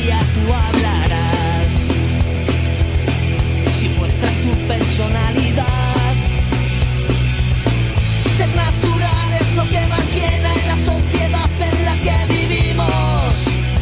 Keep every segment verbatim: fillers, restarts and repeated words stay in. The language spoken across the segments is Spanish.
día tú hablarás. Si muestras tu personalidad, ser natural es lo que más llena en la sociedad en la que vivimos,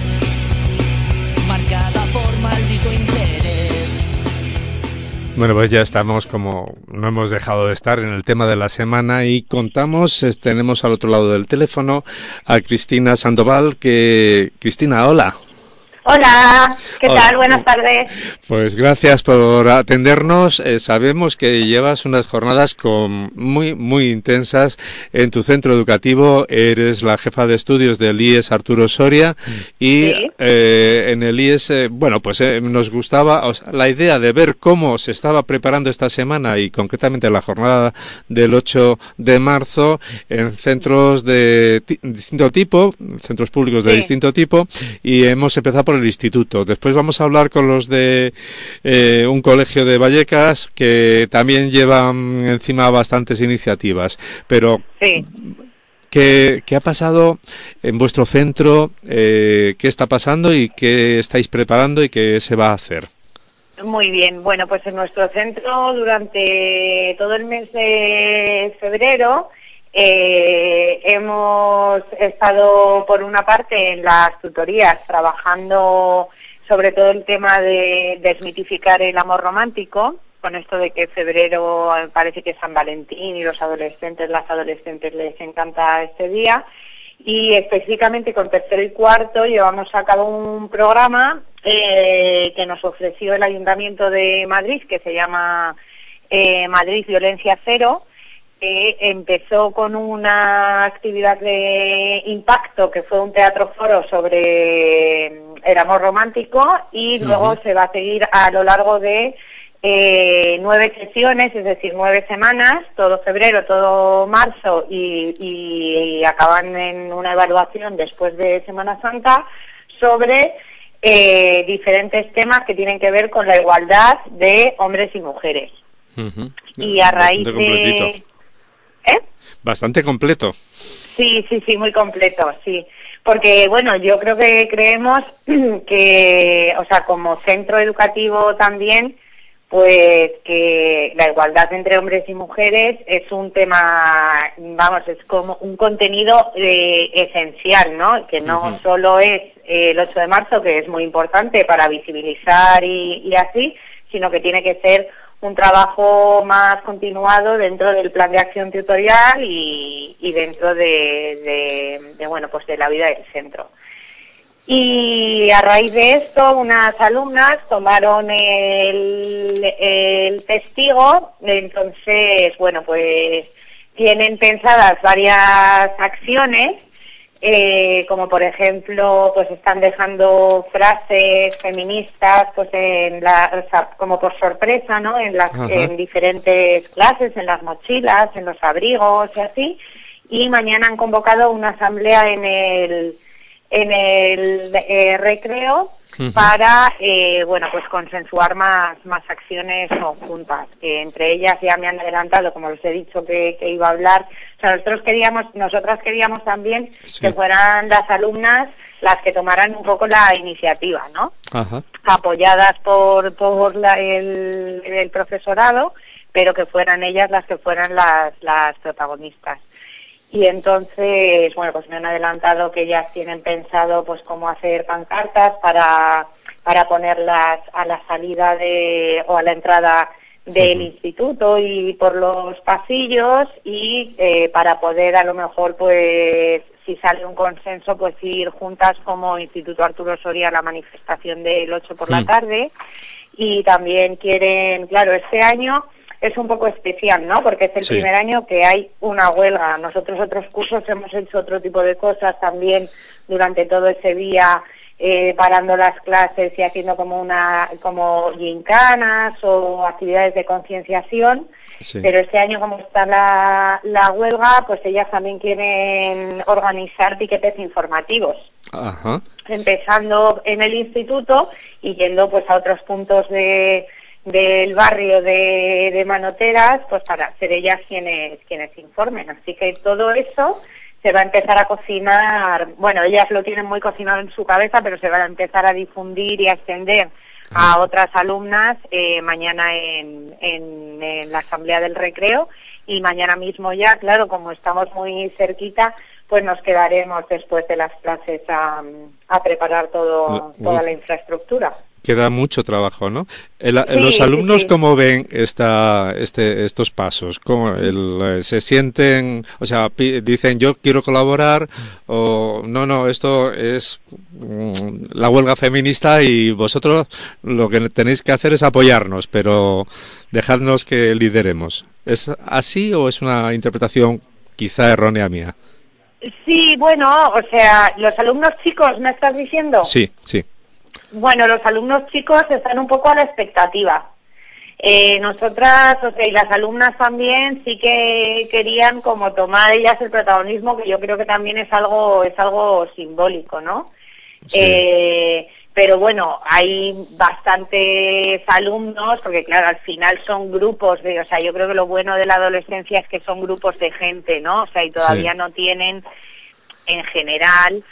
marcada por maldito interés. Bueno, pues ya estamos, como no hemos dejado de estar, en el tema de la semana y contamos, es, tenemos al otro lado del teléfono a Cristina Sandoval, que... Cristina, hola. Hola, ¿qué Hola. tal? Buenas tardes. Pues gracias por atendernos. Eh, sabemos que llevas unas jornadas con muy, muy intensas en tu centro educativo. Eres la jefa de estudios del I E S Arturo Soria y Sí. eh, en el I E S, eh, bueno, pues eh, nos gustaba o sea, la idea de ver cómo se estaba preparando esta semana y concretamente la jornada del ocho de marzo en centros de ti- distinto tipo, centros públicos de Sí. distinto tipo, y hemos empezado por el instituto. Después vamos a hablar con los de eh, un colegio de Vallecas que también llevan encima bastantes iniciativas. Pero Sí. ¿qué, qué ha pasado en vuestro centro? Eh, ¿Qué está pasando y qué estáis preparando y qué se va a hacer? Muy bien. Bueno, pues en nuestro centro durante todo el mes de febrero eh, hemos estado por una parte en las tutorías trabajando sobre todo el tema de desmitificar el amor romántico, con esto de que febrero parece que es San Valentín y los adolescentes, las adolescentes les encanta este día. Y específicamente con tercero y cuarto llevamos a cabo un programa eh, que nos ofreció el Ayuntamiento de Madrid, que se llama eh, Madrid Violencia Cero, que empezó con una actividad de impacto que fue un teatro foro sobre el amor romántico y luego Uh-huh. se va a seguir a lo largo de Eh, nueve sesiones, es decir, nueve semanas, todo febrero, todo marzo y, y, y acaban en una evaluación después de Semana Santa sobre eh, diferentes temas que tienen que ver con la igualdad de hombres y mujeres. Uh-huh. Y a raíz Bastante completito. de... ¿Eh? Bastante completo. Sí, sí, sí, muy completo, sí. Porque, bueno, yo creo que creemos que, o sea, como centro educativo también, pues que la igualdad entre hombres y mujeres es un tema, vamos, es como un contenido eh, esencial, ¿no? Que no Uh-huh. solo es eh, el ocho de marzo, que es muy importante para visibilizar y, y así, sino que tiene que ser un trabajo más continuado dentro del plan de acción tutorial y, y dentro de, de, de, bueno, pues de la vida del centro. Y a raíz de esto, unas alumnas tomaron el, el testigo, entonces, bueno, pues tienen pensadas varias acciones, eh, como por ejemplo, pues están dejando frases feministas, pues en la, o sea, como por sorpresa, ¿no? En las, Ajá. en diferentes clases, en las mochilas, en los abrigos y así. Y mañana han convocado una asamblea en el en el eh, recreo Uh-huh. para eh, bueno pues consensuar más más acciones conjuntas, que entre ellas ya me han adelantado, como les he dicho que, que iba a hablar. O sea, nosotros queríamos nosotras queríamos también Sí. que fueran las alumnas las que tomaran un poco la iniciativa, ¿no? Ajá. Apoyadas por por la, el, el profesorado, pero que fueran ellas las que fueran las las protagonistas. Y entonces, bueno, pues me han adelantado que ellas tienen pensado pues cómo hacer pancartas para, para ponerlas a la salida de o a la entrada del Uh-huh. instituto y por los pasillos y eh, para poder a lo mejor pues si sale un consenso pues ir juntas como Instituto Arturo Soria a la manifestación del ocho por la Mm. tarde. Y también quieren, claro, este año es un poco especial, ¿no? Porque es el Sí. primer año que hay una huelga. Nosotros otros cursos hemos hecho otro tipo de cosas también durante todo ese día, eh, parando las clases y haciendo como una como gincanas o actividades de concienciación. Sí. Pero este año, como está la, la huelga, pues ellas también quieren organizar piquetes informativos, Ajá. empezando en el instituto y yendo pues a otros puntos de del barrio de, de Manoteras, pues para ser ellas quienes quienes informen. Así que todo eso se va a empezar a cocinar, bueno, ellas lo tienen muy cocinado en su cabeza, pero se va a empezar a difundir y a extender a otras alumnas eh, mañana en, en, en la Asamblea del Recreo, y mañana mismo ya, claro, como estamos muy cerquita, pues nos quedaremos después de las clases a, a preparar todo, toda la infraestructura. Queda mucho trabajo, ¿no? El, Sí, los alumnos, sí, sí. ¿cómo ven esta, este, estos pasos? ¿Cómo el, se sienten, o sea, pi- dicen yo quiero colaborar, o no, no, esto es mm, la huelga feminista y vosotros lo que tenéis que hacer es apoyarnos, pero dejadnos que lideremos? ¿Es así o es una interpretación quizá errónea mía? Sí, bueno, o sea, los alumnos chicos, ¿me estás diciendo? Sí, sí. Bueno, los alumnos chicos están un poco a la expectativa. Eh, nosotras, o sea, y las alumnas también sí que querían como tomar ellas el protagonismo, que yo creo que también es algo, es algo simbólico, ¿no? Sí. Eh, pero bueno, hay bastantes alumnos, porque claro, al final son grupos de, o sea, yo creo que lo bueno de la adolescencia es que son grupos de gente, ¿no? O sea, y todavía Sí. no tienen, en general,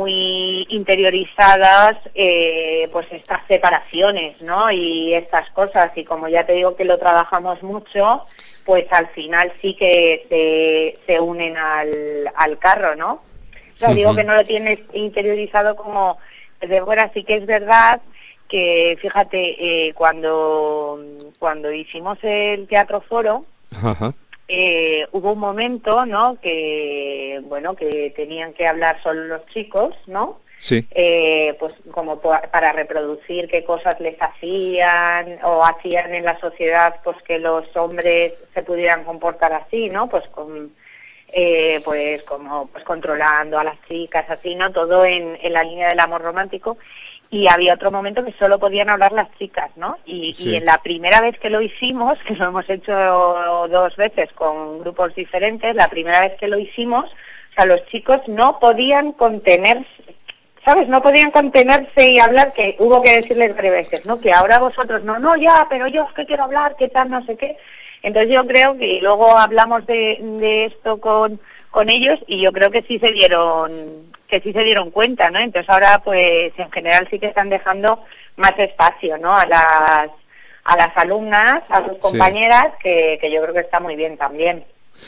muy interiorizadas eh, pues estas separaciones, ¿no? Y estas cosas, y como ya te digo que lo trabajamos mucho, pues al final sí que se, se unen al, al carro, ¿no? O sea, Ujú. digo que no lo tienes interiorizado como desde fuera. Sí que es verdad que, fíjate, eh, cuando, cuando hicimos el Teatro Foro, Ajá. Eh, hubo un momento, ¿no?, que, bueno, que tenían que hablar solo los chicos, ¿no?, Sí. eh, pues como pa- para reproducir qué cosas les hacían o hacían en la sociedad, pues que los hombres se pudieran comportar así, ¿no?, pues con, eh, pues como, pues controlando a las chicas, así, ¿no?, todo en, en la línea del amor romántico. Y había otro momento que solo podían hablar las chicas, ¿no? Y, Sí. y en la primera vez que lo hicimos, que lo hemos hecho dos veces con grupos diferentes, la primera vez que lo hicimos, o sea, los chicos no podían contenerse, ¿sabes? No podían contenerse y hablar, que hubo que decirles varias veces, ¿no? Que ahora vosotros, no, no, ya, pero yo es que quiero hablar, qué tal, no sé qué. Entonces yo creo que, y luego hablamos de, de esto con, con ellos, y yo creo que sí se dieron que sí se dieron cuenta, ¿no? Entonces ahora, pues, en general sí que están dejando más espacio, ¿no?, a las a las alumnas, a sus compañeras, sí. que, que yo creo que está muy bien también.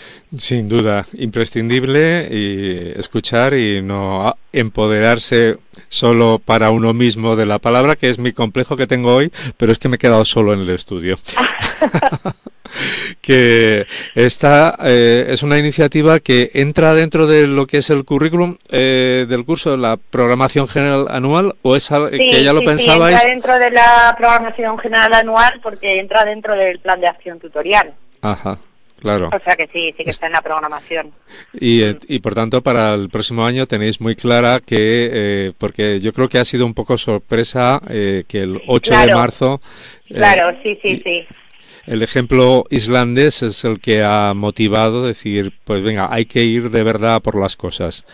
Sin duda, imprescindible y escuchar y no empoderarse solo para uno mismo de la palabra, que es mi complejo que tengo hoy, pero es que me he quedado solo en el estudio. Que esta eh, es una iniciativa que entra dentro de lo que es el currículum eh, del curso de la programación general anual, o es algo sí, que ya lo sí, pensabais. Sí, entra dentro de la programación general anual porque entra dentro del plan de acción tutorial. Ajá. Claro. O sea que sí, sí que está en la programación. Y, mm. y por tanto para el próximo año tenéis muy clara que, eh, porque yo creo que ha sido un poco sorpresa eh, que el ocho claro, de marzo... Eh, claro, sí, sí, sí. El ejemplo islandés es el que ha motivado decir, pues venga, hay que ir de verdad por las cosas.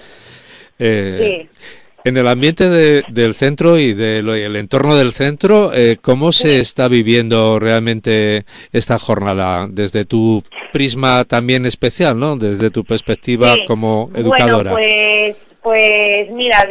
Eh, sí. En el ambiente de, del centro y del el entorno del centro, eh, ¿cómo sí. se está viviendo realmente esta jornada desde tu prisma también especial, ¿no? Desde tu perspectiva sí. como educadora. Bueno, pues, pues mira,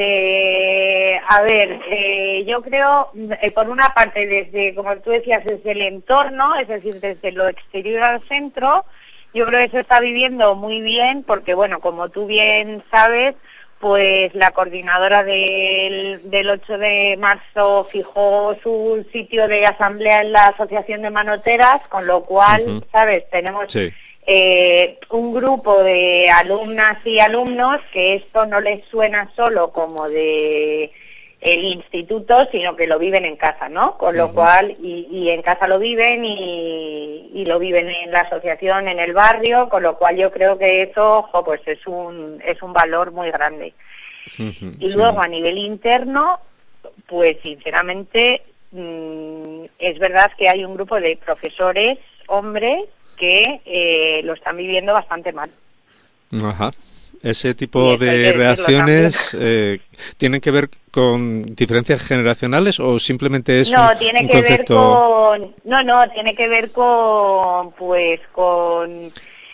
desde, a ver, eh, yo creo, eh, por una parte, desde, como tú decías, desde el entorno, es decir, desde lo exterior al centro, yo creo que se está viviendo muy bien, porque bueno, como tú bien sabes, pues la coordinadora del, del ocho de marzo fijó su sitio de asamblea en la Asociación de Manoteras, con lo cual, uh-huh. ¿sabes? Tenemos sí. eh, un grupo de alumnas y alumnos que esto no les suena solo como de el instituto, sino que lo viven en casa, ¿no? Con lo uh-huh. cual, y, y en casa lo viven y, y lo viven en la asociación, en el barrio, con lo cual yo creo que eso, ojo, pues es un es un valor muy grande. Uh-huh, y luego sí. a nivel interno, pues sinceramente mmm, es verdad que hay un grupo de profesores, hombres, que eh, lo están viviendo bastante mal. Ajá. Ese tipo de reacciones eh, ¿tienen que ver con diferencias generacionales o simplemente es no, un, tiene un que concepto... ver con no, no, tiene que ver con pues con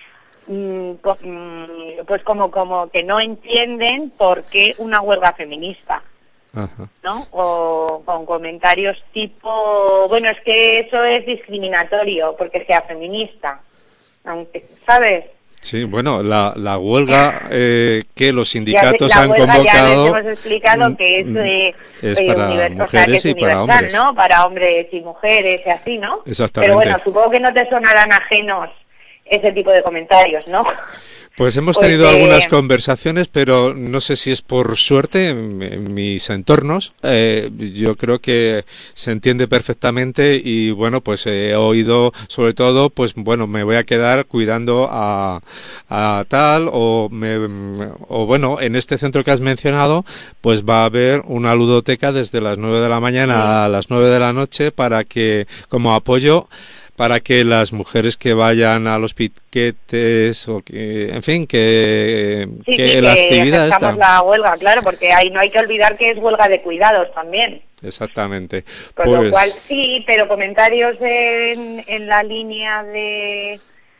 pues como como que no entienden por qué una huelga feminista. Ajá. ¿No? O con comentarios tipo, bueno, es que eso es discriminatorio porque sea feminista, aunque, ¿sabes? Sí, bueno, la, la huelga eh, que los sindicatos ya, la han huelga convocado... Ya les hemos explicado que es, eh, es eh, para univers- mujeres o sea, que es y para universal, hombres. ¿no? Para hombres y mujeres y así, ¿no? Exactamente. Pero bueno, supongo que no te sonarán ajenos ese tipo de comentarios, ¿no? Pues hemos Pues, tenido eh, algunas conversaciones, pero no sé si es por suerte en, en mis entornos. Eh, yo creo que se entiende perfectamente y bueno, pues he oído sobre todo, pues bueno, me voy a quedar cuidando a, a tal o, me, o bueno, en este centro que has mencionado, pues va a haber una ludoteca desde las nueve de la mañana sí. a las nueve de la noche para que, como apoyo, para que las mujeres que vayan a los piquetes o que, en fin, que, sí, que sí, la que actividad está. la huelga, claro, porque ahí no hay que olvidar que es huelga de cuidados también. Exactamente. Con pues... lo cual sí, pero comentarios en, en la línea de,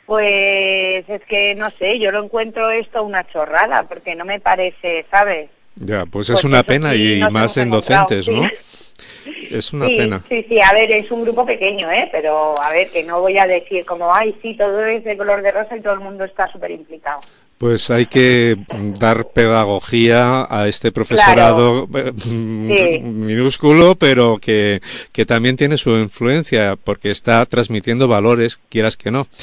pues es que no sé, yo lo encuentro esto una chorrada, porque no me parece, ¿sabes? Ya, pues, Pues es una eso pena sí, y nos más hemos en encontrado, docentes, sí. ¿no? Es una sí, pena. Sí, sí, a ver, es un grupo pequeño, ¿eh? Pero a ver, que no voy a decir como, ay, sí, todo es de color de rosa y todo el mundo está súper implicado. Pues hay que dar pedagogía a este profesorado Claro. Sí. minúsculo, pero que, que también tiene su influencia, porque está transmitiendo valores, quieras que no.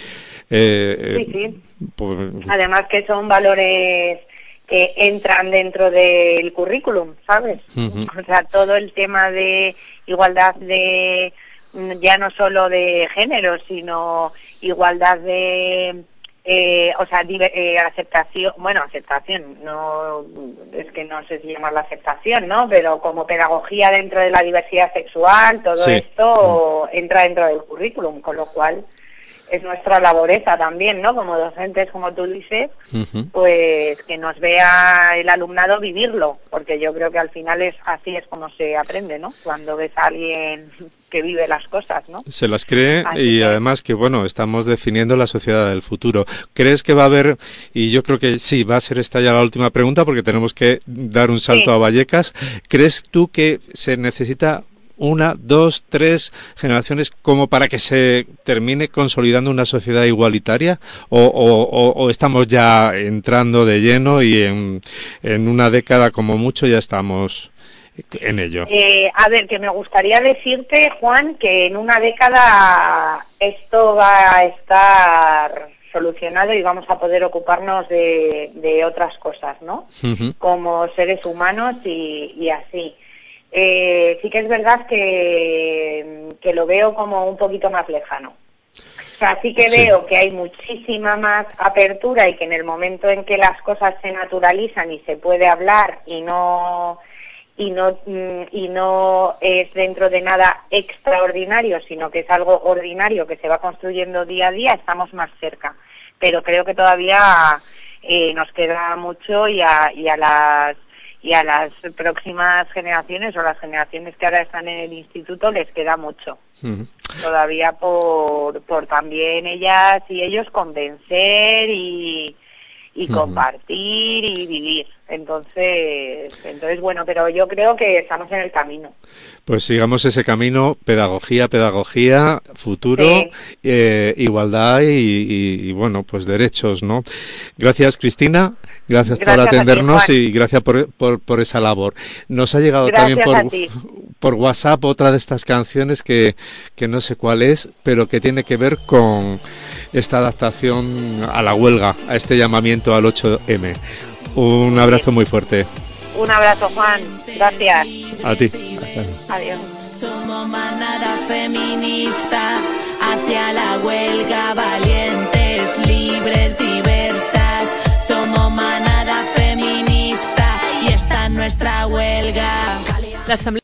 Eh, sí, sí. Pues... Además que son valores que entran dentro del currículum, ¿sabes? Uh-huh. O sea, todo el tema de igualdad de, ya no solo de género, sino igualdad de, eh, o sea, diver, eh, aceptación, bueno, aceptación, no, es que no sé si llamarla aceptación, ¿no? Pero como pedagogía dentro de la diversidad sexual, todo sí. esto entra dentro del currículum, con lo cual es nuestra labor esa también, ¿no? Como docentes, como tú dices, uh-huh. pues que nos vea el alumnado vivirlo, porque yo creo que al final es así es como se aprende, ¿no? Cuando ves a alguien que vive las cosas, ¿no? Se las cree así y que... además que, bueno, estamos definiendo la sociedad del futuro. ¿Crees que va a haber, y yo creo que sí, va a ser esta ya la última pregunta porque tenemos que dar un salto sí. a Vallecas, ¿crees tú que se necesita una, dos, tres generaciones como para que se termine consolidando una sociedad igualitaria o, o, o estamos ya entrando de lleno y en, en una década como mucho ya estamos en ello? Eh, a ver, que me gustaría decirte, Juan, que en una década esto va a estar solucionado y vamos a poder ocuparnos de, de otras cosas, ¿no? Uh-huh. Como seres humanos y, y así. Eh, sí que es verdad que, que lo veo como un poquito más lejano. O sea, sí que sí. veo que hay muchísima más apertura y que en el momento en que las cosas se naturalizan y se puede hablar y no y no y no es dentro de nada extraordinario, sino que es algo ordinario que se va construyendo día a día, estamos más cerca. Pero creo que todavía eh, nos queda mucho y a, y a las y a las próximas generaciones o las generaciones que ahora están en el instituto les queda mucho. Uh-huh. Todavía por, por también ellas y ellos convencer y, y uh-huh. compartir y vivir. Entonces, entonces, bueno, pero yo creo que estamos en el camino. Pues sigamos ese camino, pedagogía, pedagogía, futuro, sí. eh, igualdad y, y, y, bueno, pues derechos, ¿no? Gracias, Cristina, gracias, gracias por atendernos ti, y gracias por, por, por esa labor. Nos ha llegado gracias también por, por WhatsApp otra de estas canciones que, que no sé cuál es, pero que tiene que ver con esta adaptación a la huelga, a este llamamiento al ocho eme. Un abrazo muy fuerte. Un abrazo, Juan. Gracias. A ti. Hasta. Adiós. Somos manada feminista hacia la huelga, valientes, libres, diversas. Somos manada feminista y esta es nuestra huelga. La asamblea